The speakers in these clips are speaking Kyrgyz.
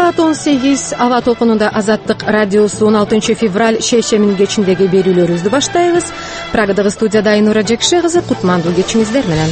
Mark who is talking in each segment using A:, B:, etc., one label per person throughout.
A: Саат 18 аба толкунунда Азаттык радиосу 16 февраль шейшембинин кечиндеги берүүлөрүбүздү баштайбыз. Прагадагы студияда Айнура Жекше кызы, кутмандуу кечиңиздер менен.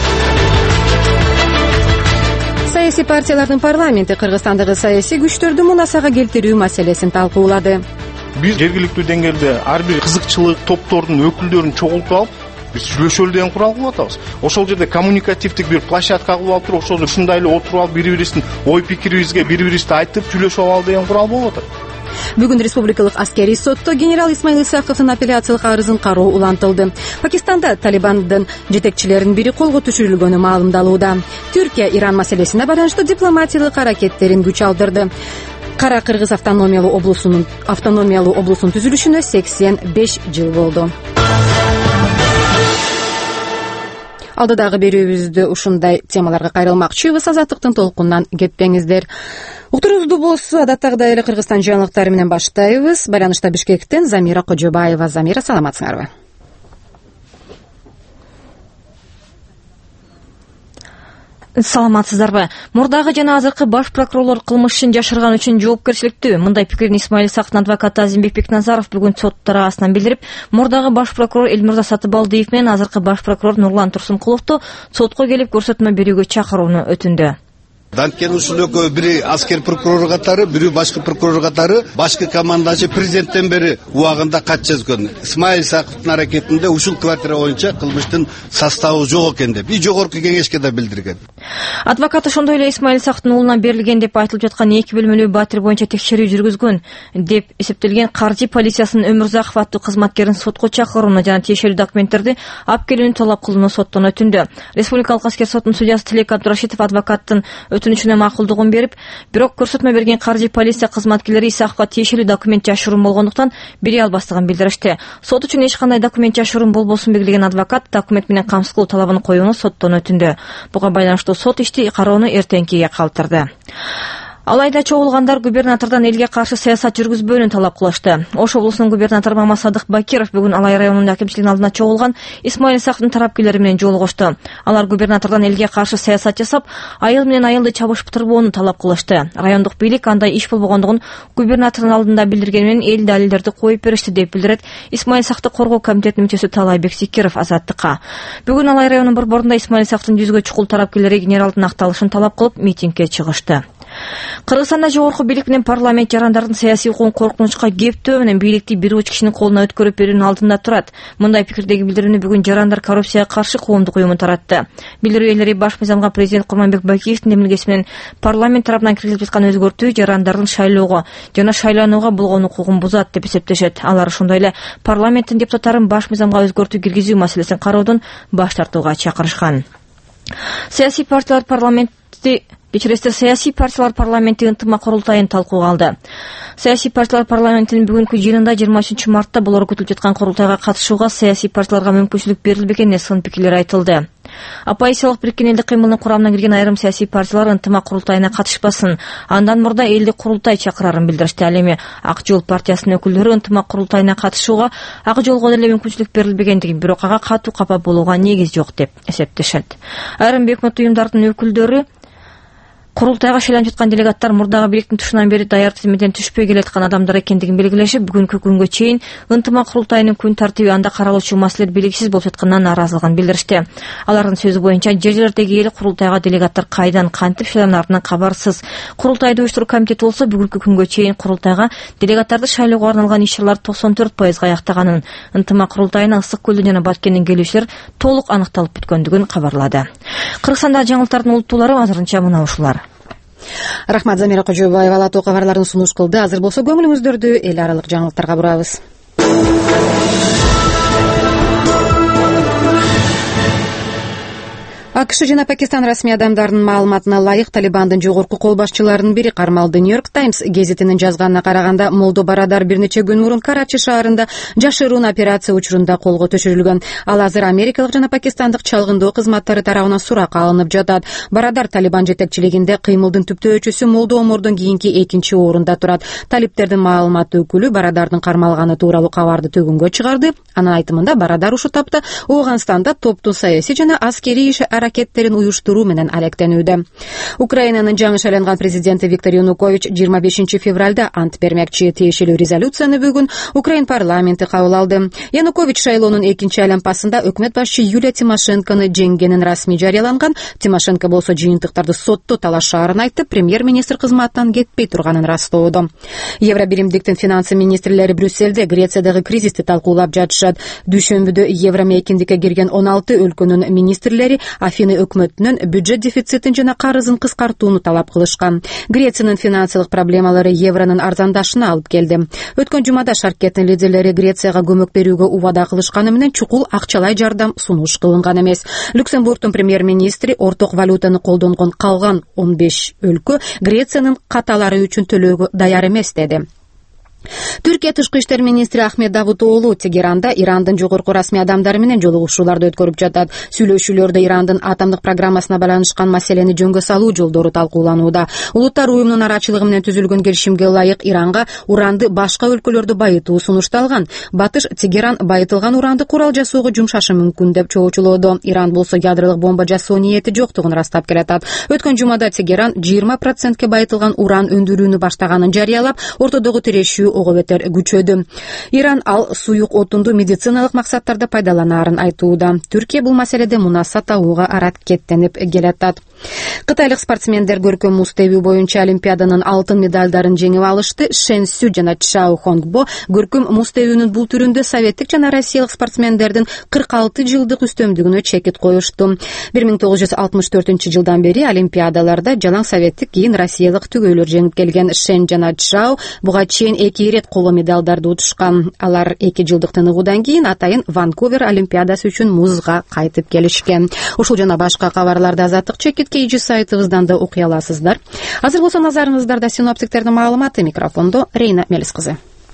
A: Саясий партиялардын парламенти Кыргызстандагы саясий күчтөрдү мунасага келтирүү маселесин талкуулады.
B: Биз жергиликтүү деңгээлде ар бир кызыкчылык топтордун өкүлдөрүн чогултуп алып, биз сүйлөшөлү деген курал кылып атабыз. Ошол жерде коммуникативдик бир площадка кылып алып туруп, ошол ушундай эле отуруп алып, бири-бирибиздин ой пикирибизге бири-бирибизди айтып сүйлөшүп алалы деген курал болуп атат.
A: Бүгүн Республикалык аскерий сотто генерал Исмаил Исаковдун апелляциялык арызын кароо улантылды. Пакистанда Талибандын жетекчилеринин бири колго түшүрүлгөнү маалымдалууда. Түркия Иран маселесине байланыштуу дипломатиялык аракеттерин күч алдырды. Кара Кыргыз автономиялуу облусунун түзүлүшүнө 85 жыл болду. Алдыдагы берүүбүздү ушундай темаларга кайрылмакчыбыз. Азаттыктын толкунунан кетпеңиздер. Уктуруубузду болсо адаттагыдай эле Кыргызстан жаңылыктары менен баштайбыз. Байланышта Бишкектен Замира Кожобаева. Замира, саламатсыңарбы?
C: Саламатсыздарбы? Мурдагы жана азыркы баш прокурорлор кылмыш ишин жашырган үчүн жоопкерчиликтүү. Мындай пикирин Исмаил Исаковдун адвокаты Азимбек Бекназаров бүгүн сот тарабынан билдирип, мурдагы баш прокурор Элмирза Сатыбалдиев менен азыркы баш прокурор Нурлан Турсункуловду сотко келип көрсөтмө берүүгө чакырууну өтүндү.
D: Анткени ушул экөө бири аскер прокурор катары, бири башкы прокурор катары, башкы командачы президенттен бери убагында кат жазган. Исмаил Исаковдун аракетинде ушул квартира боюнча кылмыштын составы жок экен деп жогорку кеңешке да билдирген.
C: Адвокат ошондой эле Исмаил Исаковдун уулуна берилген деп айтылып жаткан 2 бөлмөлүү батир боюнча текшерүү жүргүзгөн деп эсептелген Каржы полициясынын Өмүрзаков аттуу кызматкерин сотко чакырууну жана тиешелүү документтерди алып келүүнү талап кылууну соттон өтүндү. Республикалык аскер сотунун судьясы Тилек Абдурашитов адвокаттын өтүнүчүнө макулдугун берип, бирок көрсөтмө берген Каржы полиция кызматкерлери Исаковго тиешелүү документ жашыруун болгондуктан бере албастыгын билдиришти. Сот үчүн эч кандай документ жашыруун болбосун белгилеген адвокат документ менен камсыз кылуу талабын коюуну соттон өтүндү. Буга байланыштуу сот ишти кароону эртеңкиге калтырды. Алайда чогулгандар губернатордон элге каршы саясат жүргүзбөөнү талап кылышты. Ош облусунун губернатору Мамасадык Бакиров бүгүн Алай районунун акимчилигинин алдына чогулган Исмаил Исаковдун тарапкерлери менен жолугушту. Алар губернатордон элге каршы саясат жасап, айыл менен айылды чабыштырбоону талап кылышты. Райондук бийлик андай иш болбогондугун губернатордун алдында билдиргени менен эл далилдерди коюп беришти деп билдирет Исмаил Исаковду коргоо комитетинин мүчөсү Талайбек Сикиров Азаттыкка. Бүгүн Алай районунун борборунда Исмаил Исаковдун 100гө чукул тарапкерлери генералдын акталышын талап кылып митингге чыгышты. Кыргызстанда жогорку бийлик менен парламент жарандардын саясий укугун коркунучка кептөө менен бийликти бир уч кишинин колуна өткөрүп берүүнүн алдында турат. Мындай пикирдеги билдирүүнү бүгүн Жарандар коррупцияга каршы коомдук уюму таратты. Билдирүү ээлери баш мыйзамга президент Курманбек Бакиевдин демилгеси менен парламент тарабынан киргизилип жаткан өзгөртүү жарандардын шайлоого жана шайланууга болгон укугун бузат деп эсептешет. Алар ошондой эле парламенттин депутаттарын баш мыйзамга өзгөртүү киргизүү маселесин кароодон баш тартууга чакырышкан. Саясий партиялар парламенти ынтымак курултайын талкууга алды. Саясий партиялар парламентинин бүгүнкү жыйынында 23 мартта болору күтүлүп жаткан курултайга катышууга саясий партияларга мүмкүнчүлүк берилбегенине сын пикирлер айтылды. Оппозициялык бириккен элдик кыймылдын курамына кирген айрым саясий партиялар ынтымак курултайына катышпасын, андан мурда элдик курултай чакырарын билдиришти. Ал эми Ак жол партиясынын өкүлдөрү ынтымак курултайына катышууга Ак жолго деле мүмкүнчүлүк берилбегендигин, бирок ага катуу капа болууга негиз жок деп эсептешет. Айрым өкмөт уюмдардын өкүлдөрү курултайга шайланып жаткан делегаттар мурдагы бийликтин тушунан бери даяр тизмеден түшпөй келаткан адамдар экендигин белгилешип, бүгүнкү күнгө чейин ынтымак курултайынын күн тартиби анда каралуучу маселелер белгисиз болуп жатканынан нааразылыгын билдиришти. Алардын сөзү боюнча жер жерлердеги эл курултайга делегаттар кайдан кантип шайланарынан кабарсыз. Курултайды уюштуруу комитети болсо бүгүнкү күнгө чейин курултайга делегаттарды шайлоого арналган иш-чаралар 94% аяктаганын, ынтымак курултайына Ысык көлдөн жана Баткенден келүүчүлөр толук аныкталып бүткөндүгүн кабарлады. Кыргызстанда жаңылыктардын улуттуулары азырынча мына ушулар.
A: Рахмат, Замира Кожобаева алатуу кабарларын сунуш кылды. Азыр болсо көңүлүңүздөрдү эл аралык жаңылыктарга бурабыз. АКШ жана Пакистан расмий адамдарынын маалыматына ылайык Талибандын жогорку кол башчыларынын бири кармалды. Нью-Йорк Таймс гезитинин жазганына караганда, Молдо Барадар бир нече күн мурун Карачи шаарында жашыруун операция учурунда колго түшүрүлгөн. Ал азыр америкалык жана пакистандык чалгындоо кызматтары тарабынан суракка алынып жатат. Барадар Талибан жетекчилигинде кыймылдын түптөөчүсү Молдо Омордон кийинки 2-орунда турат. Талиптердин маалымат өкүлү Барадардын кармалганы тууралуу кабарды төгүнгө чыгарды. Анын айтымында Барадар ушул тапта Ооганстанда топтун саясий жана аскерий иш аракеттерин уюштуруу менен алектенүүдө. Украинанын жаңы шайланган президенти Виктор Янукович 25 февралда ант бермекчи. Тиешелүү резолюцияны бүгүн Украин парламенти кабыл алды. Янукович шайлоонун экинчи айлампасында өкмөт башчы Юлия Тимошенкону жеңгенин расмий жарыяланган. Тимошенко болсо жыйынтыктарды сотто талашаарын айтып, премьер-министр кызматтан кетпей турганын растоодо. Евробиримдиктин финансы министрлери Брюсселде Грециядагы кризисти талкуулап жатышат. Дүйшөмбүдө евро мейкиндикке кирген 16 өлкөнүн министрлери Афины өкмөтүнөн бюджет дефицитин жана карызын кыскартууну талап кылышкан. Грециянын финансылык проблемалары евронун арзандашына алып келди. Өткөн жумада шаркеттин лидерлери Грецияга көмөк берүүгө убада кылышканы менен чукул акчалай жардам сунуш кылынган эмес. Люксембургдун премьер-министри орток валютаны колдонгон калган 15 өлкө Грециянын каталары үчүн төлөөгө даяр эмес деди. Түркия тышкы иштер министри Ахмет Давутоглу Тегеранда Ирандын жогорку расмий адамдары менен жолугушууларды өткөрүп жатат. Сүйлөшүүлөрдө Ирандын атомдук программасына байланышкан маселени жөнгө салуу жолдору талкууланууда. Улуттар уюмунун арачылыгы менен түзүлгөн келишимге ылайык Иранга уранды башка өлкөлөрдө байытуу сунушталган. Батыш Тегеран байытылган уранды курал жасоого жумшашы мүмкүн деп чогулчулоодо. Иран болсо ядролук бомба жасоо ниети жоктугун растап келатат. Өткөн жумада Тегеран 20% байытылган уран өндүрүүнү баштаганын жарыялап, ортодогу тирешүү ого бетер күчөдү. Иран ал суюк отунду медициналык максаттарда пайдаланаарын айтууда. Түркия бул маселеде мунаса табууга аракеттенип келатат. Кытайлык спортсмендер көркөм муз тебүү боюнча Олимпиаданын алтын медалдарын жеңип алышты. Шен Сю жана Чао Хонгбо көркөм муз тебүүнүн бул түрүндө советтик жана россиялык спортсмендердин 46 жылдык үстөмдүгүнө чекит коюшту. 1964 жылдан бери Олимпиадаларда жалаң советтик кийин россиялык түгөйлөр жеңип келген Шен жана Чао буга чейин 2 ирет коло медалдарды утушкан. Алар 2 жылдык тыныгуудан кийин атайын Ванкувер Олимпиадасы үчүн музга кайтып келишкен. Ушул жана башка кабарларды Азаттык чекит KG сайтыбыздан да окуй аласыздар. Азыр болсо назарыңыздарда синоптиктердин маалыматы. Микрофондо Рейна Мелис кызы.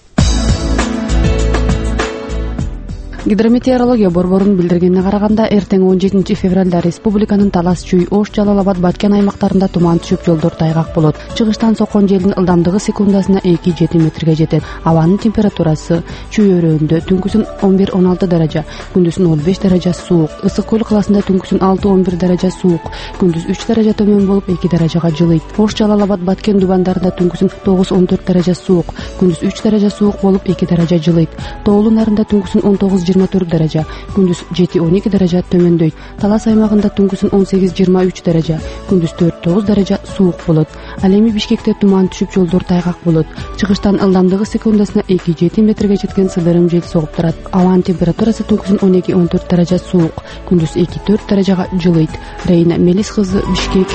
E: Гидрометеорология борборунун билдиргенине караганда, эртең 17 февралда республиканын Талас, Чүй, Ош, Жалал-Абад, Баткен аймактарында туман түшүп, жолдор тайгак болот. Чыгыштан соккон желдин ылдамдыгы секундасына 2-7 метрге жетет. Абанын температурасы Чүй өрөөнүндө түнкүсүн 11-16 даража, күндүзүн 15 даража суук. Ысык көл каласында түнкүсүн 6-11 даража суук, күндүз 3 даража төмөн болуп 2 даражага жылыйт. Ош, Жалал-Абад, Баткен дубандарында түнкүсүн 9-14 даража суук, күндүз 3 даража суук болуп 2 даража жылыйт. Тоолуу нарында түнкүсүн 19-24 даража, күндүз 7-12 даража төмөндөйт. Талас аймагында түнкүсүн 18-23 даража, күндүз 4-9 даража суук болот. Ал эми Бишкекте туман түшүп, жолдор тайгак болот. Чыгыштан ылдамдыгы секундасына 2-7 метрге жеткен сыдырым жел согуп турат. Абанын температурасы түнкүсүн 12-14 даража суук, күндүз 2-4 даражага жылыйт. Рейна Мелис кызы, Бишкек.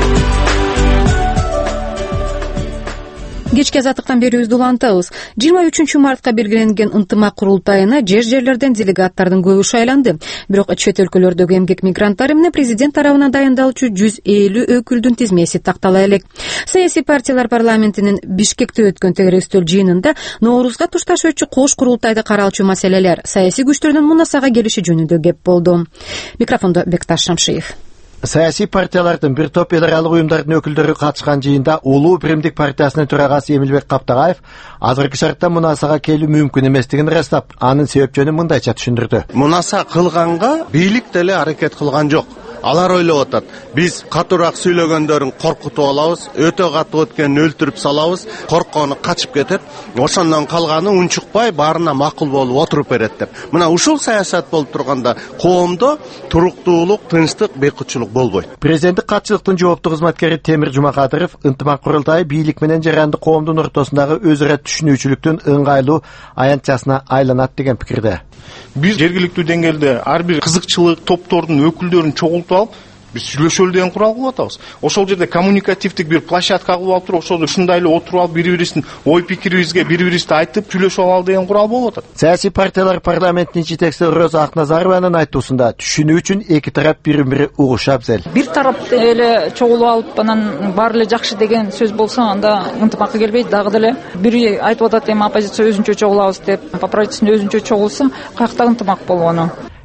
A: Кечки азаттыктан берүүбүздү улантабыз. 23 мартка белгиленген ынтымак курултайына жер-жерлерден делегаттардын көбү шайланды. Бирок чет өлкөлөрдөгү эмгек мигранттары менен президент тарабынан дайындалчу 150 өкүлдүн тизмеси тактала элек. Саясий партиялар парламентинин Бишкекте өткөн тегерестөл жыйынында Ноорузга тушташ өтчү кош курултайды каралчу маселелер, саясий күчтөрдүн мунасага келиши жөнүндө кеп болду. Микрофондо Бекташ Шамшиев.
F: Саясий партиялардын бир топ эл аралык уюмдардын өкүлдөрү катышкан жыйында Улуу Биримдик партиясынын төрагасы Эмилбек Каптагаев азыркы шартта мунасага келүү мүмкүн эместигин ырастап, анын себепчөнү мындайча түшүндүрдү.
G: Мунаса кылганга бийлик деле аракет кылган жок. Алар ойлоп атат. Биз катуураак сүйлөгөндөрүн коркутуп алабыз, өтө катуу өткөнүн өлтүрүп салабыз, корккону качып кетет. Ошондон калганы унчукпай баарына макул болуп отуруп берет деп. Мына ушул саясат болуп турганда коомдо туруктуулук, тынчтык, бейкутчулук болбойт.
F: Президенттик катчылыктын жооптуу кызматкери Темир Жумакадыров ынтымак курултайы бийлик менен жаранды коомдун ортосундагы өз ара түшүнүүчүлүктүн ыңгайлуу аянтчасына айланат деген пикирде.
B: Биз жергиликтүү деңгээлде ар бир кызыкчылык топтордун өкүлдөрүн чогултуп алып, биз сүйлөшөлү деген курал кылып атабыз. Ошол жерде коммуникативдик бир площадка кылып алып туруп, ошол ушундай эле отуруп алып, бири-бирибиздин ой пикирибизге бири-бирибизди айтып сүйлөшүп алалы деген курал болуп атат.
F: Саясий партиялар парламентинин жетекчиси Роза Акназарованын айтуусунда түшүнүү үчүн эки тарап бири-бири угуша абзел.
H: Бир тарап эле чогулуп алып, анан баары эле жакшы деген сөз болсо, анда ынтымакка келбейт. Дагы деле бири айтып атат, эми оппозиция өзүнчө чогулабыз деп, по правительству өзүнчө чогулса, каякта ынтымак болгону.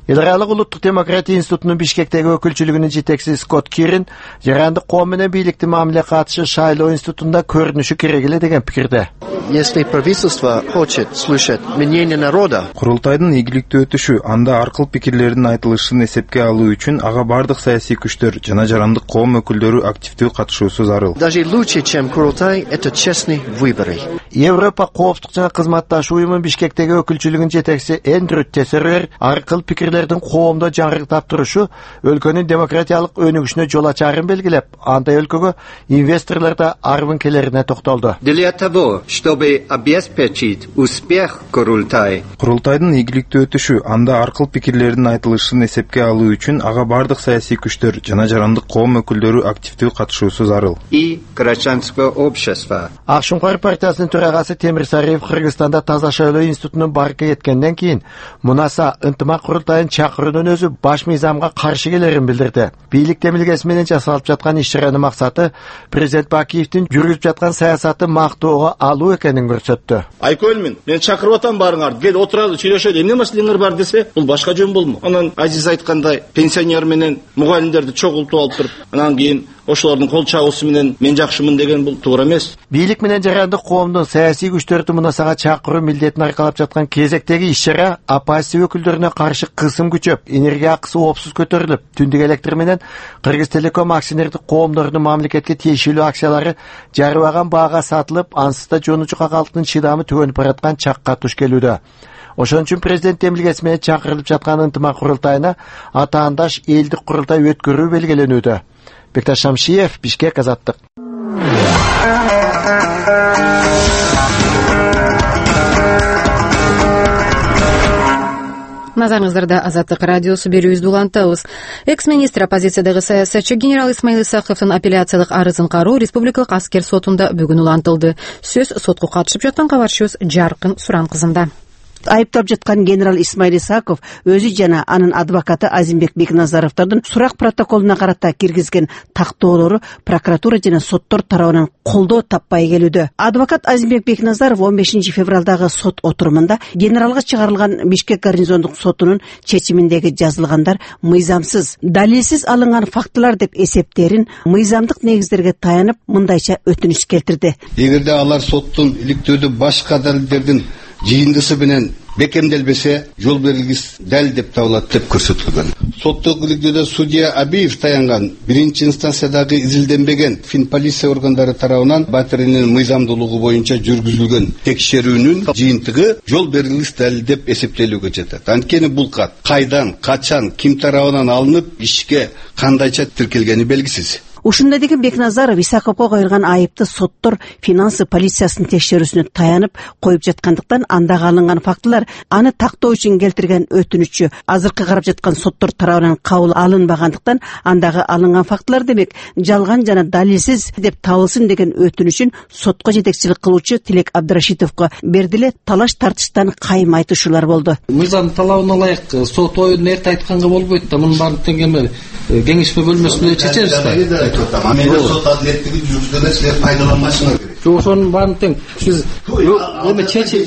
F: Эл аралык улуттук демократия институтунун Бишкектеги өкүлчүлүгүнүн жетекчиси Скотт Кирин жарандык коом менен бийликти мамиле катышы шайлоо институтунда көрүнүшү керек эле деген пикирде.
I: Если правительство хочет слышать мнение народа,
B: курултайдын ийгиликтүү өтүшү, анда ар кыл пикирлердин айтылышын эсепке алуу үчүн ага бардык саясий күчтөр жана жарандык коом өкүлдөрү активдүү катышуусу зарыл.
I: Даже лучше, чем курултай, это честные выборы.
F: Европа коопсуздук жана кызматташуу уюмунун Бишкектеги өкүлчүлүгүнүн жетекчиси Эндрю Тессерер ар кыл пикирлердин коомдо жаңырыктап турушу өлкөнүн демократиялык өнүгүшүнө жол ачарын белгилеп, андай өлкөгө инвесторлор да арбынкелерине токтолду.
I: Для того, чтобы обеспечить успех курултай,
B: курултайдын ийгиликтүү өтүшү, анда ар кыл пикирлердин айтылышын эсепке алуу үчүн ага бардык саясий күчтөр жана жарандык коом өкүлдөрү активдүү катышуусу зарыл.
I: И гражданское общество.
F: Ак Шуңкар партиясынын төрагасы Темир Сариев Кыргызстанда таза шайлоо институтунун баркы эткенден кийин Мунаса ынтымак курултайын чакыруунун өзү баш мыйзамга каршы келерин билдирди. Бийлик демилгеси менен жасалып жаткан иш-чаранын максаты президент Бакиевдин жүргүзүп жаткан саясаты мактоого алуу экенин көрсөттү.
J: Айкөлмүн, мен чакырып атам барыңарды, кел отуралы, сүйлөшөлү. Эмне маселеңер бар десе, бул башка жөн болмок. Анан Азиз айткандай, пенсионер менен мугалимдерди чогултуп алып туруп, анан кийин ошолордун кол чабуусу менен мен жакшымын деген бул туура эмес.
F: Бийлик менен жарандык коомдун саясий күчтөрдү Мунасага чакыруу милдетин аркалап жаткан кезектеги иш-чара оппозиция өкүлдөрүнө каршы кысым күчөп, энергия акысы опсуз көтөрүлүп, түндүк электр менен Кыргыз Телеком акционердик коомдорунун мамлекетке тиешелүү акциялары жарыбаган баага сатылып, ансыз да жонучука калктын чыдамы төгөнүп бараткан чакка туш келүүдө. Ошон үчүн президент демилгеси менен чакырылып жаткан ынтымак курултайына атаандаш элдик курултай өткөрүү белгиленүүдө. Бекташ Шамшиев, Бишкек, Азаттык.
A: Назарыңыздарда Азаттык радиосу берүүбүздү улантабыз. Экс-министр оппозициядагы саясатчы генерал Исмаил Исаковдун апелляциялык арызын кароо Республикалык аскер сотунда бүгүн улантылды. Сөз сотко катышып жаткан кабарчыбыз Жаркын Суранкызында.
K: Айыптап жаткан генерал Исмаил Исаков өзү жана анын адвокаты Азимбек Бекназаровдун сурак протоколуна карата киргизген тактоолору прокуратура жана соттор тарабынан колдоо таппай келүүдө. Адвокат Азимбек Бекназаров 15 февралдагы сот отурумунда генералга чыгарылган Бишкек гарнизондук сотунун чечиминдеги жазылгандар мыйзамсыз, далилсиз алынган фактылар деп эсептерин мыйзамдык негиздерге таянып мындайча өтүнүш келтирди.
D: Эгерде алар соттун иликтөөдө башка далилдердин жыйындысы менен бекемделбесе, жол берилгис дал деп табылат деп көрсөтүлгөн. Соттук иликтөөдө судья Абиев таянган биринчи инстанциядагы изилденбеген финполиция органдары тарабынан батиринин мыйзамдуулугу боюнча жүргүзүлгөн текшерүүнүн жыйынтыгы жол берилгис далил деп эсептелүүгө жатат. Анткени бул кат кайдан, качан, ким тарабынан алынып, ишке кандайча тиркелгени белгисиз.
K: Ушундай деген Бекназаров Исаковго коюлган айыпты соттор финансы полициясынын текшерүүсүнө таянып коюп жаткандыктан андагы алынган фактылар аны тактоо үчүн келтирген өтүнүчү азыркы карап жаткан соттор тарабынан кабыл алынбагандыктан андагы алынган фактылар демек жалган жана далилсиз деп табылсын деген өтүнүчүн сотко жетекчилик кылуучу Тилек Абдрашитовго берди эле талаш тартыштан кайым айтышуулар болду.
L: Мыйзам талабына ылайык сот оюн эрте айтканга болбойт да, мунун баарын тең кеңешме бөлмөсүндө чечебиз да.
D: Мен сот адилеттиги жүргүзгөндө силер пайдаланмашыңар керек.
L: Жок, ошонун баарын тең сиз эме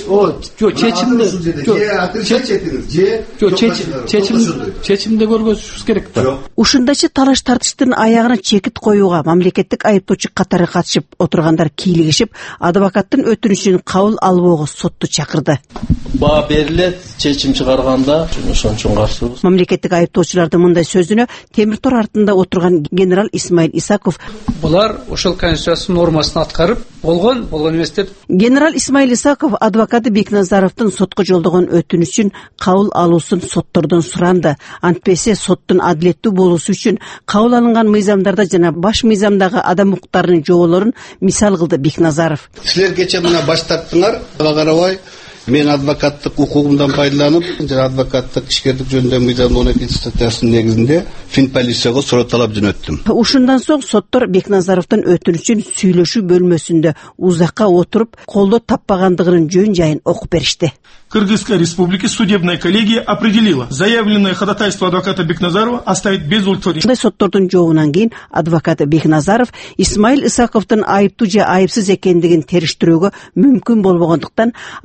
L: чечимде көргөзүшүбүз керек да.
K: Ушундайча талаш тартыштын аягына чекит коюуга мамлекеттик айыптоочу катары катышып отургандар кийлигишип, адвокаттын өтүнүшүн кабыл албоого сотту чакырды.
L: Баа берилет, чечим чыгарганда ошон үчүн каршыбыз.
K: Мамлекеттик айыптоочулардын мындай сөзүнө темир тор артында отурган генерал Исмаил Исаков:
M: "Булар ошол конституция нормасын аткарып, болгон эмес деп."
K: Генерал Исмаил Исаков адвокаты Бекназаровдун сотко жолдогон өтүнүшүн кабыл алуусун соттордон суранды. Антпесе соттун адилеттүү болуусу үчүн кабыл алынган мыйзамдарда жана баш мыйзамдагы адам укуктарынын жоболорун мисал кылды Бекназаров.
D: Силер кече мына баш тарттыңар, ага карабай мен адвокаттык укугумдан пайдаланып, жана адвокаттык ишкердик жөнүндө мыйзамдын 12 статьясынын негизинде финполицияга суроо талап жөнөттүм.
K: Ушундан соң соттор Бекназаровдун өтүнүчүн сүйлөшүү бөлмөсүндө узакка отуруп, колдоо таппагандыгынын жөн-жайын окуп беришти.
N: Кыргызской республики судебная коллегия определила заявленное ходатайство адвоката Бекназарова оставить без удовлетворения.
K: Соттордун жообунан кийин адвокаты Бекназаров Исмаил Исаковдун айыптуу же айыпсыз экендигин териштирүүгө мүмкүн болбогондуктан аны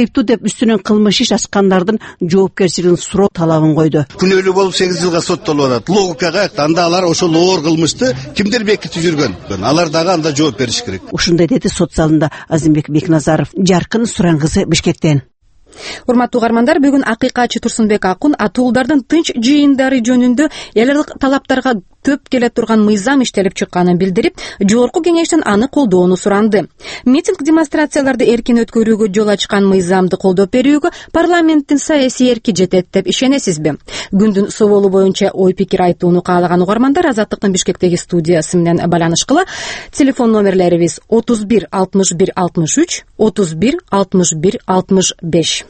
K: айыптуу деп үстүнөн кылмыш иш ачкандардын жоопкерчилигин суроо талабын койду.
D: Күнөөлүү болуп 8 жылга соттолуп атат. Логика каякта? Анда алар ошол оор кылмышты кимдер бекитип жүргөн? Алар дагы анда жооп бериш керек.
K: Ушундай деди сот залында Азимбек Бекназаров. Жаркын Сурангызы, Бишкектен.
A: Урматтуу угармандар, бүгүн акыйкатчы Турсунбек Акун атуулдардын тынч жыйындары жөнүндө эл аралык талаптарга көп келе турган мыйзам иштелип чыкканын билдирип, жогорку кеңештен аны колдоону суранды. Митинг демонстрацияларды эркин өткөрүүгө жол ачкан мыйзамды колдоп берүүгө парламенттин саясий эрки жетет деп ишенесизби? Күндүн соболу боюнча ой пикир айтууну каалаган угармандар Азаттыктын Бишкектеги студиясы менен байланышкыла. Телефон номерлерибиз 31 61 63 31 61 65.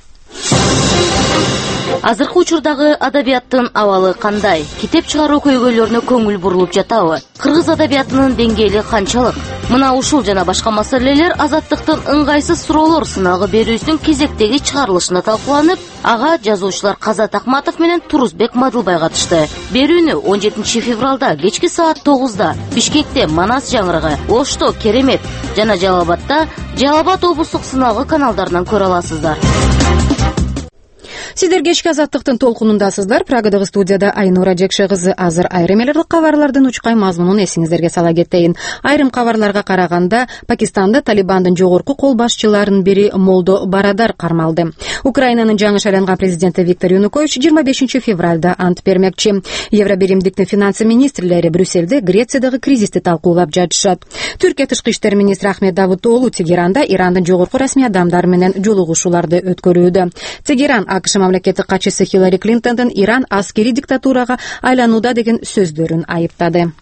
O: Азыркы учурдагы адабияттын абалы кандай? Китеп чыгаруу көйгөйлөрүнө көңүл бурулуп жатабы? Кыргыз адабиятынын деңгээли канчалык? Мына ушул жана башка маселелер Азаттыктын ыңгайсыз суроолор сынагы берүүсүнүн кезектеги чыгарылышында талкууланып, ага жазуучулар Казат Акматов менен Турузбек Мадылбай катышты. Берүүнү 17 февралда кечки саат 9-да Бишкекте Манас жаңырыгы, Ошто Керемет жана Жалал Абад облустук сынагы каналдарынан көрө аласыздар.
A: Сиздер кечки Азаттыктын толкунундасыздар. Прагадагы студияда Айнура Жекше кызы. Азыр айрым эл аралык кабарлардын учкай мазмунун эсиңиздерге сала кетейин. Айрым кабарларга караганда, Пакистанда Талибандын жогорку кол башчыларынын бири Молдо Барадар кармалды. Украинанын жаңы шайланган президенти Виктор Янукович 25 февралда ант бермекчи. Евробиримдиктин финансы министрлери Брюссельде Грециядагы кризисти талкуулап жатышат. Түркия тышкы иштер министри Ахмет Давутоглу Тегеранда Ирандын жогорку расмий адамдары менен жолугушууларды өткөрүүдө. Тегеран АКШ мамлекеттик катчысы Хиллари Клинтондун Иран аскери диктатурага айланууда деген сөздөрүн айыптады.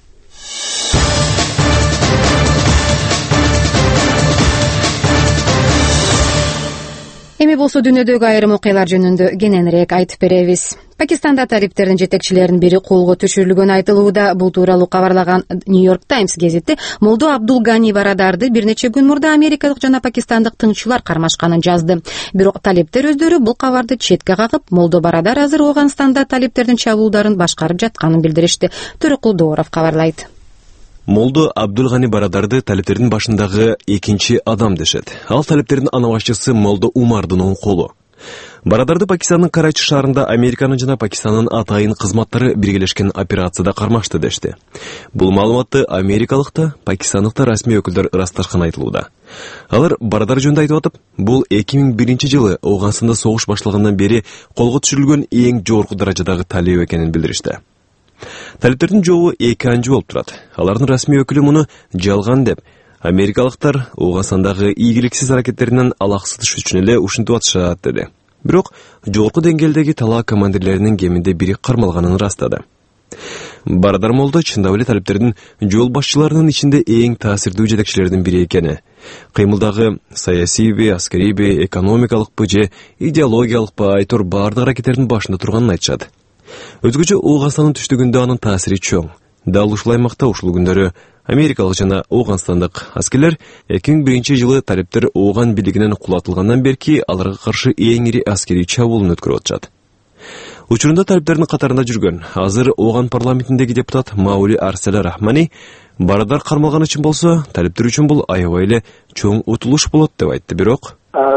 A: Эми болсо дүйнөдөгү айрым окуялар жөнүндө кененирээк айтып беребиз. Пакистанда талиптердин жетекчилеринин бири колго түшүрүлгөнү айтылууда. Бул тууралуу кабарлаган New York Times гезити Молдо Абдулгани Барадарды бир нече күн мурда америкалык жана пакистандык тыңчылар кармашканын жазды. Бирок талиптер өздөрү бул кабарды четке кагып, Молдо Барадар азыр Ооганстанда талиптердин чабуулдарын башкарып жатканын билдиришти. Төрөкул Дооров кабарлайт.
P: Молдо Абдулгани Барадарды талиптердин башындагы экинчи адам дешет. Ал талиптердин ана башчысы Молдо Умардын оң колу. Барадарды Пакистандын Карачи шаарында Американын жана Пакистандын атайын кызматтары биргелешкен операцияда кармашты дешти. Бул маалыматты америкалык да, пакистандык да расмий өкүлдөр ырасташканы айтылууда. Алар Барадар жөнүндө айтып атып, бул 2001 жылы Ооганстанда согуш башталгандан бери колго түшүрүлгөн эң жогорку даражадагы талип экенин билдиришти. Талиптердин жообу эки анчы болуп турат. Алардын расмий өкүлү муну жалган деп, америкалыктар Ооганстандагы ийгиликсиз аракеттеринен алаксытыш үчүн эле ушинтип атышат деди. Бирок жогорку деңгээлдеги талаа командирлеринин кеминде бири кармалганын ырастады. Барадар Молдо чындап эле талиптердин жол башчыларынын ичинде эң таасирдүү жетекчилердин бири экени, кыймылдагы саясийби, аскерийби, экономикалыкпы же идеологиялыкпы айтор бардык аракеттердин башында турганын айтышат. Өзгөчө Ооганстандын түштүгүндө анын таасири чоң. Дал ушул аймакта ушул күндөрү америкалык жана Ооганстандык аскерлер 2001 жылы талиптер Ооган бийлигинен кулатылгандан берки аларга каршы эң ири аскерий чабуулун өткөрүп атышат. Учурунда талиптердин катарында жүргөн азыр Ооган парламентиндеги депутат Маули Арселя Рахмани Барадар кармалган үчүн болсо, талиптер үчүн бул аябай эле чоң утулуш болот деп айтты. Бирок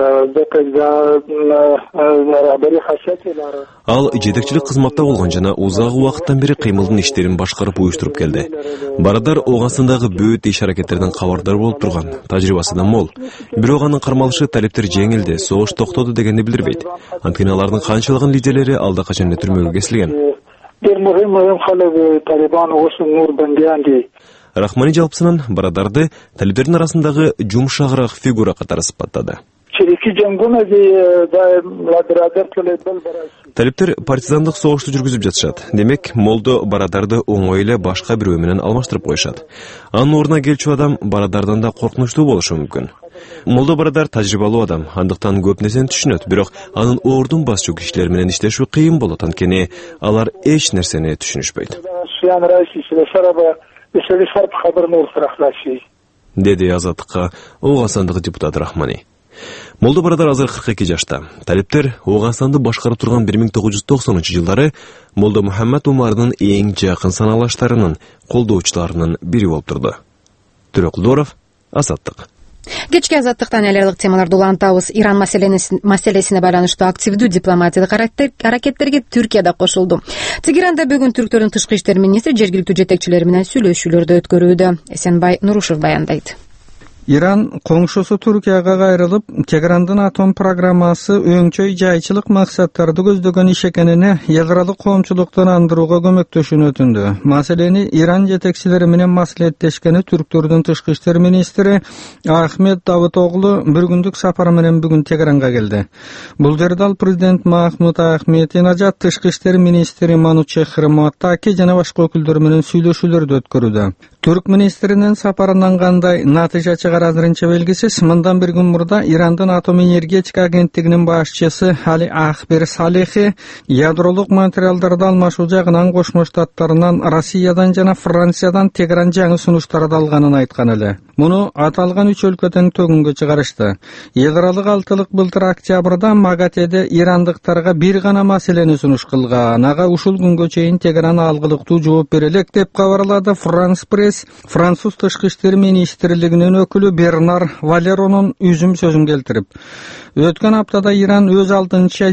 P: ал жетекчилик кызматта болгон жана узак убакыттан бери кыймылдын иштерин башкарып уюштуруп келди. Барадар Ооганстандагы бүт иш аракеттерден кабардар болуп турган, тажрыйбасы да мол. Бирок анын кармалышы талиптер жеңилди, согуш токтоду дегенди билдирбейт. Анткени алардын канчалыгын лидерлери алда качан эле түрмөгө кесилген. Рахмани жалпысынан Барадарды талиптердин арасындагы жумшагыраак фигура катары сыпаттады. Талиптер партизандык согушту жүргүзүп жатышат. Демек, Молдо Барадарды оңой эле башка бирөө менен алмаштырып коюшат. Анын ордуна келчү адам Барадардан да коркунучтуу болушу мүмкүн. Молдо Барадар тажрыйбалуу адам, андыктан көп нерсени түшүнөт, бирок анын ордун басчу кишилер менен иштешүү кыйын болот, анткени алар эч нерсени түшүнүшпөйт. Деди Азаттыкка Ооганстандык депутат Рахмани. Молдо Барадар азыр 42 жашта. Талиптер Ооганстанды башкарып турган 1990 жылдары Молдо Мухаммад Умардын эң жакын саналаштарынын, колдоочуларынын бири болуп турду. Төрөкул Дооров, Азаттык.
A: Кечки азаттыктан эле темаларды улантабыз. Иран маселесине байланыштуу активдүү дипломатиялык аракеттерге Түркия да кошулду. Тегеранда бүгүн түрктөрдүн тышкы иштер министри жергиликтүү жетекчилер менен сүйлөшүүлөрдү өткөрүүдө. Эсенбай Нурушев баяндайт.
Q: Иран коңшусу Түркияга кайрылып, Тегерандын атом программасы өңчөй жайчылык максаттарды көздөгөн иш экенине ядралык коомчулуктан андырууга көмөктөшүүнү өтүндү. Маселени Иран жетекчилери менен маслихаттешкени түрктөрдүн тышкы иштер министри Ахмед Давутоглу бир күндүк сапары менен бүгүн Тегеранга келди. Бул жерде ал президент Махмуд Ахмединежад, тышкы иштер министри Манучехр Муаттаки жана башка өкүлдөр менен сүйлөшүүлөрдү өткөрүүдө. Түрк министринин сапарынан кандай натыйжа чыгар азырынча белгисиз. Мындан бир күн мурда Ирандын атом энергетика агенттигинин башчысы Али Ахбер Салехи ядролук материалдарды алмашуу жагынан Кошмо Штаттарынан, Россиядан жана Франциядан Тегеран жаңы сунуштарды алганын айткан эле. Муну аталган үч өлкөдөн төгүнгө чыгарышты. Ядролук алтылык былтыр октябрда Магатеде ирандыктарга бир гана маселени сунуш кылган. Ага ушул күнгө чейин Тегеран алгылыктуу жооп бере элек деп кабарлады France Press. Француз тышкы иштер министрлигинин өкүлү Бернар Валеронун үзүм сөзүн келтирип, өткөн аптада Иран өз алдынча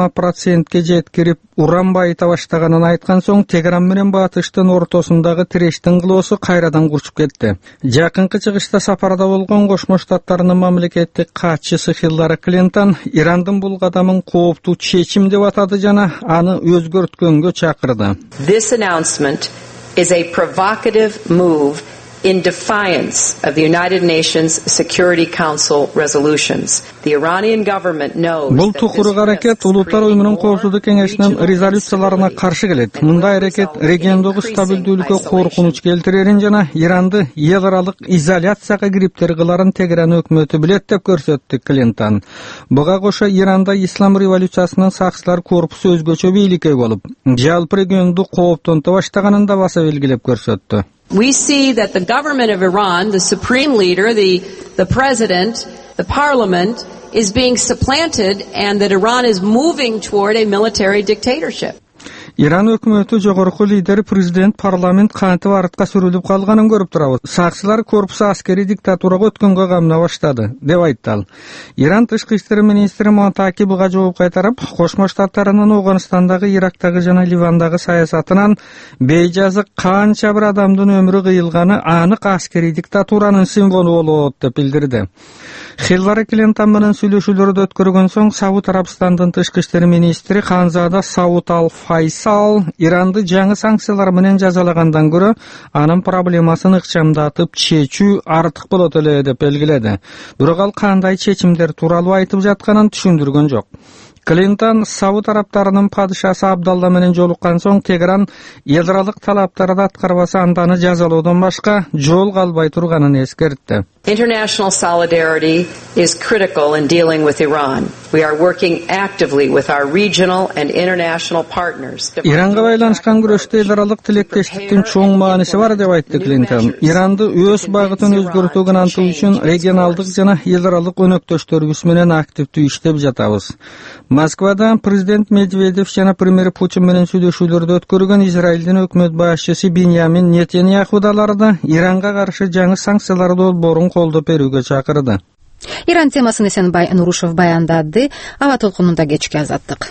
Q: 20%ке жеткирип уран байыта баштаганын айткан соң Тегеран менен батыштын ортосундагы тирештин кылоосу кайрадан курчуп кетти. Жакынкы чыгышта сапарда болгон Кошмо Штаттарынын мамлекеттик катчысы Хиллари Клинтон Ирандын бул кадамын кооптуу чечим деп атады жана аны өзгөрткөнгө чакырды.
R: This announcement is a provocative move in defiance of the United Nations Security Council resolutions. The Iranian government knows
Q: Бул тукуру аракет Улуттар уюмунун коопсуздук кеңешинин резолюцияларына каршы келет. Мындай аракет региондогу стабилдүүлүккө коркунуч келтирерин жана Иранды ядралык изоляцияга кириптер кыларын Тегеран өкмөтү билет деп көрсөттү Клинтон. Буга кошо Иранда ислам революциясынын сакчылар корпусу өзгөчө бийликке болуп, жалпы регионду кооптонто баштаганын да баса белгилеп көрсөттү.
R: We see that the government of Iran, the supreme leader, the president, the parliament, is being supplanted and that Iran is moving toward a military dictatorship.
Q: Иран өкмөтү жогорку лидер президент парламент кантип артка сүрүлүп калганын көрүп турабыз. Сакчылар корпусу аскери диктатурага өткөнгө камна баштады, деп айтты ал. Иран тышкы иштер министри Муаттаки буга жооп кайтарып, Кошмо Штаттарынын Афганистандагы, Ирактагы жана Ливандагы саясатынан бейжазык канча бир адамдын өмүрү кыйылганы анык аскери диктатуранын символу болот деп билдирди. Хиллари Клинтон менен сүйлөшүүлөрдү өткөргөн соң Сауд Арабстандын тышкы иштер министри Ханзада Сауд Ал-Файсал Иранды жаңы санкциялар менен жазалагандан көрө анын проблемасын ыкчамдатып чечүү артык болот эле деп белгиледи. Бирок ал кандай чечимдер тууралуу айтып жатканын түшүндүргөн жок. Клинтон Сауд Арабтарынын падышасы Абдалла менен жолуккан соң Тегеран ядралык талаптарды аткарбаса анданы жазалоодон башка жол калбай турганын эскертти.
R: International solidarity is critical in dealing with Iran. We are working actively with our regional and international partners.
Q: Иранга байланышкан күрөштө ядралык тилектештиктин чоң мааниси бар деп айтты Клинтон. Иранды өз багытын өзгөртүүгө антуу үчүн регионалдык жана ядралык өнөктөштөрүбүз менен активдүү иштеп жатабыз. Москвада президент Медведев жана премьер Путин менен сүйлөшүүлөрдү өткөргөн Израилдин өкмөт башчысы Биньямин Нетаньяху даларда Иранга каршы жаңы санкциялар долбоорун колдоп берүүгө чакырды.
A: Иран темасын Эсенбай Нурушев баяндады. Аба толкунунда кечки азаттык.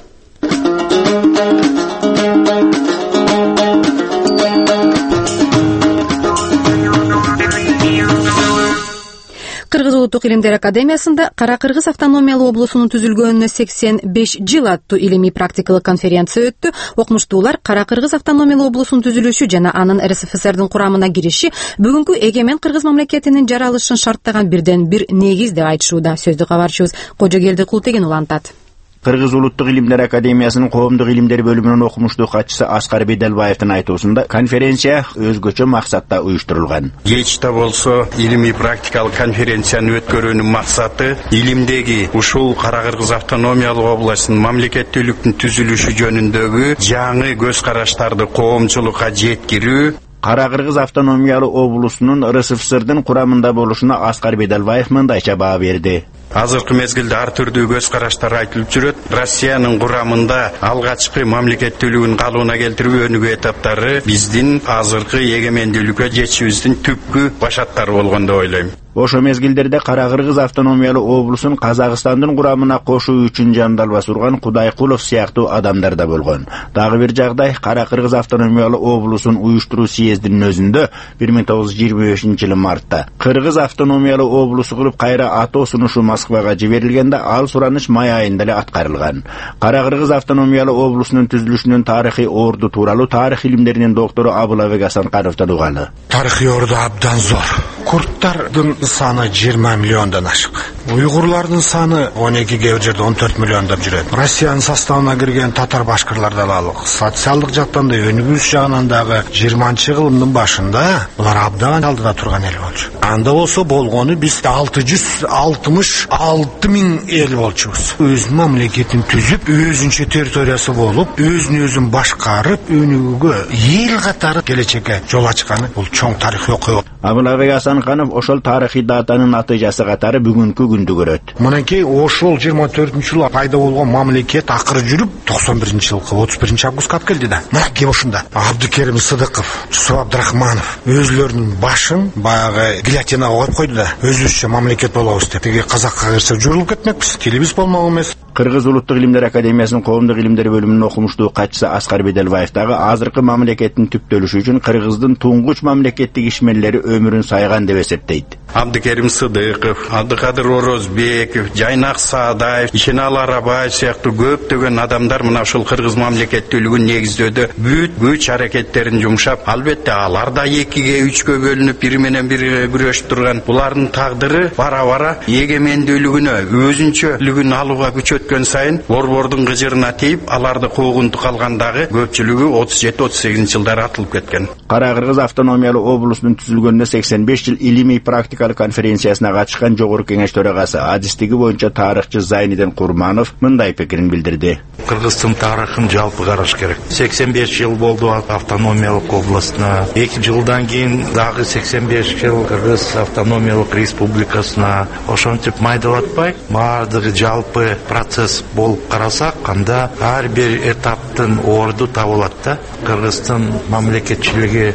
A: Кыргыз Улуттук илимдер академиясында Кара Кыргыз автономиялуу облусунун түзүлгөнүнө 85 жыл аттуу илимий практикалык конференция өттү. Окумуштуулар Кара Кыргыз автономиялуу облусунун түзүлүшү жана анын РСФСРдин курамына кириши бүгүнкү эгемен Кыргыз мамлекетинин жаралышын шарттаган бирден бир негиз деп айтышууда. Сөздү кабарчыбыз Кожогелди Култеген улантат.
S: Кыргыз Улуттук илимдер академиясынын коомдук илимдер бөлүмүнүн окумуштуу катчысы Аскар Беделбаевдин айтуусунда конференция өзгөчө максатта уюштурулган.
T: Кеч да болсо илимий практикалык конференцияны өткөрүүнүн максаты илимдеги ушул Кара Кыргыз автономиялык областынын мамлекеттүүлүктүн түзүлүшү жөнүндөгү жаңы көз караштарды коомчулукка жеткирүү.
S: Кара Кыргыз автономиялуу облусунун РСФСРдин курамында болушуна Аскар Беделбаев мындайча баа берди.
T: Азыркы мезгилде ар түрдүү көз караштар айтылып жүрөт. Россиянын курамында алгачкы мамлекеттүүлүгүн калыбына келтирүү өнүгүү этаптары биздин азыркы эгемендүүлүккө жетишибиздин түпкү башаттары болгон деп ойлойм.
S: Ошо мезгилдерде Кара Кыргыз автономиялуу облусун Казакстандын курамына кошуу үчүн жандалбас урган Кудайкулов сыяктуу адамдар да болгон. Дагы бир жагдай Кара Кыргыз автономиялуу облусун уюштуруу съездинин өзүндө 1925-жылы мартта Кыргыз автономиялуу облусу кылып кайра атоо сунушу Москвага жиберилгенде ал сураныш май айында эле аткарылган. Кара Кыргыз автономиялуу облусунун түзүлүшүнүн тарыхый орду тууралуу тарых илимдеринин доктору Абылабек Асанкановдон угалы.
U: Тарыхый орду абдан зор. Курттардын саны 20 миллиондон ашык. Уйгурлардын саны 12, кээ бир жерде 14 миллиондоп жүрөт. Россиянын составына кирген татар башкырларды алалык. Социалдык жактан да өнүгүш жагынан дагы 20-кылымдын башында булар абдан алдыда турган эл болчу. Анда болсо болгону биз 666 миң эл болчубуз. Өз мамлекетин түзүп, өзүнчө территориясы болуп, өзүн башкарып, өнүгүүгө эл катары келечекке жол ачканы бул чоң тарыхый окуя.
S: Абылабек Асанканов ошол тарыхый датанын натыйжасы катары бүгүнкү күндү көрөт.
U: Мынакей ошол 24-жылы пайда болгон мамлекет акыры жүрүп 91-жылы 31 августка алып келди да. Мынакей ушунда Абдыкерим Сыдыков, Жусуп Абдрахманов өзлөрүнүн башын баягы гильотинага коюп койду да, өзүбүзчө мамлекет болобуз деп. Теги казакка кирсе журулуп кетмекпиз, тилибиз болмок эмес.
S: Кыргыз улуттук илимдер академиясынын коомдук илимдер бөлүмүнүн окумуштуу катчысы Аскар Беделбаев дагы азыркы мамлекеттин түптөлүшү үчүн Кыргыздын туңгуч мамлекеттик ишмерлери өмүрүн сайган деп эсептейт.
T: Абдыкерим Сыдыков, Абдыкадыр Орозбеков, Жайнак Саадаев, Ишеналы Арабаев сыяктуу көптөгөн адамдар мына ушул кыргыз мамлекеттүүлүгүн негиздөөдө бүт күч аракеттерин жумшап, албетте алар да 2-ге 3-кө бөлүнүп бири менен бири күрөшүп турган. Булардын тагдыры бара-бара эгемендүүлүгүнө, өзүнчөлүгүн алууга күчөткөн сайын борбордун кыжырына тийип, аларды куугунтук алгандагы көпчүлүгү 37-38 жылдары атылып кеткен.
S: Кара Кыргыз автономиялуу облусунун түзүлгөнүнө 85 жыл илимий практикалык конференциясына катышкан жогорку кеңеш төрагасы адистиги боюнча тарыхчы Зайниден Курманов мындай пикирин билдирди.
V: Кыргыздын тарыхын жалпы караш керек. 85 жыл болду автономиялык областына. 2 жылдан кийин дагы 85 жыл Кыргыз автономиялык республикасына. Ошентип майдалатпай, баардыгы жалпы процесс болуп карасак, анда ар бир этаптын орду табылат да. Кыргыздын мамлекетчилиги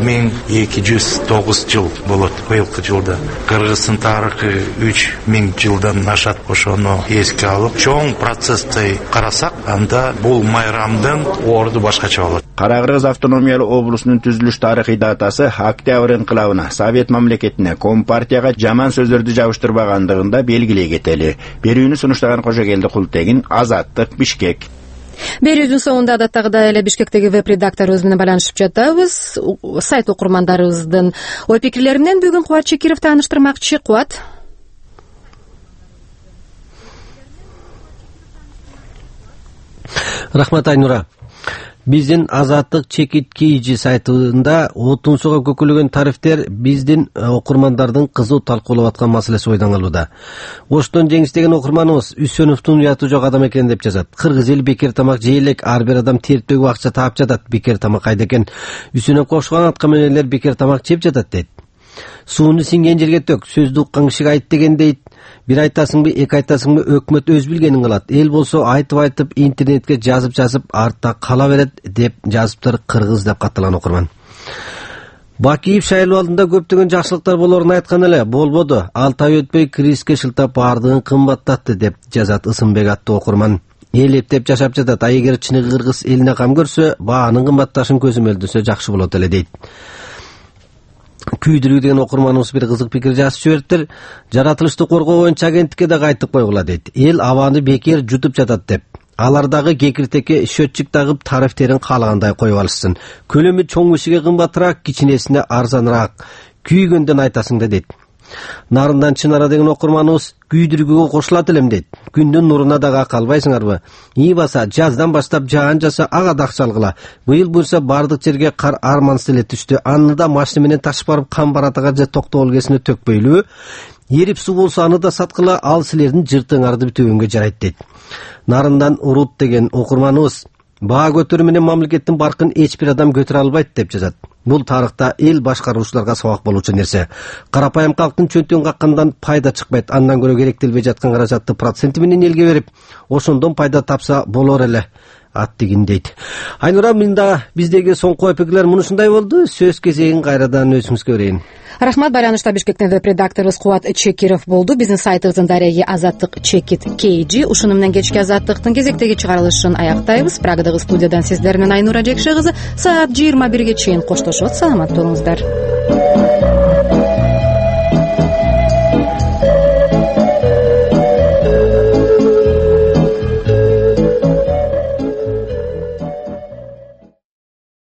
V: 2209 жыл болот быйылкы жылда. Кыргыздын тарыхы 3000 жылдан ашат. Ошону эске алып, чоң процессти карасак, анда бул майрамдын орду башкача болот.
S: Кара Кыргыз автономиялуу облусунун түзүлүш тарыхый датасы Октябрь инкылабына, Совет мамлекетине, Компартияга жаман сөздөрдү жабыштырбагандыгында белгилей кетели. Берүүнү сунуштаган Кожогелди Култегин, Азаттык, Бишкек.
A: Берүүнүн соңунда адаттагыдай эле Бишкектеги веб-редакторубуз менен байланышып жатабыз. Сайт окурмандарыбыздын ой пикирлери менен бүгүн Кубат Чекиров тааныштырмакчы. Кубат.
W: Рахмат Айнура. Биздин Азаттык Чекиткийжи сайтында отун суга көкүлгөн тарифтер биздин окурмандардын кызуу талкуулап аткан маселеси ойдон алууда. Оштон жеңиштеген окурманыбыз Үсөновдун уяту жок адам экен деп жазат. Кыргыз эл бекер тамак жей элек, ар бир адам терip төгүп акча таап жатат. Бекер тамак кайда экен? Үсөнөп кошкон атка менелер бекер тамак жеп жатат дейт. Сууну сиңген жерге төк, сөздү уккан кишиге айт деген дейт. Бир айтасыңбы, эки айтасыңбы, өкмөт өз билгенин кылат. Эл болсо айтып интернетке жазып артта кала берет деп жазыптыр Кыргыз деп катталган окурман. Бакиев шайлоо алдында көптөгөн жакшылыктар болорун айткан эле, болбоду. 6 ай өтпөй кризиске шылтап бардыгын кымбаттатты деп жазат Ысынбек аттуу окурман. Эл эптеп жашап жатат. А эгер чыныгы кыргыз элине кам көрсө, баанын кымбатташын көзөмөлдөсө жакшы болот эле дейт. Күйдүрүү деген окурманыбыз бир кызык пикир жазып жибериптир. Жаратылышты коргоо боюнча агенттикке да кайтып койгула дейт. Эл абаны бекер жутуп жатат деп. Алардагы кекиртекке счетчик тагып тарифтерин каалагандай коюп алышсын. Көлөмү чоң ишиге кымбатыраак, кичинесине арзаныраак. Күйгөндөн айтасың да дейт. Нарындан Чынара деген окурманыбыз күйдүрүүгө кошулат элем дейт. Күндүн нуруна дагы калбайсыңарбы? Баса жаздан баштап жаан жаса ага да акча алгыла. Быйыл буйрса бардык жерге кар армансыз эле түштү. Аны да машина менен ташып барып Камбаратага же Токтогул кесине төкпөйлү. Ерип суу болсо аны да саткыла, ал силердин жыртыңарды бүтөгөнгө жарайт дейт. Нарындан Урут деген окурманыбыз баа көтөрүү менен мамлекеттин баркын эч бир адам көтөрө албайт деп жазат. Бул тарыхта эл башкаруучуларга сабак болуучу нерсе. Карапайым калктын чөнтөн каккандан пайда чыкпайт. Андан көрө керектелбей жаткан каражатты проценти менен элге берип, ошондон пайда тапса болор эле. аттигин дейт. Айнура, мында биздеги соңку пикирлер мунушундай болду. Сөз кезегин кайрадан өзүңүзгө берейин.
A: Рахмат. Байланышта Бишкектен веб-редакторубуз Кубат Чекиров болду. Биздин сайтыбыздын дареги Азаттык Чекит KG. Ушуну менен кечки Азаттыктын кезектеги чыгарылышын аяктайбыз. Прагадагы студиядан сиздер менен Айнура Жекше кызы саат 21-ге чейин коштошот. Саламат болуңуздар.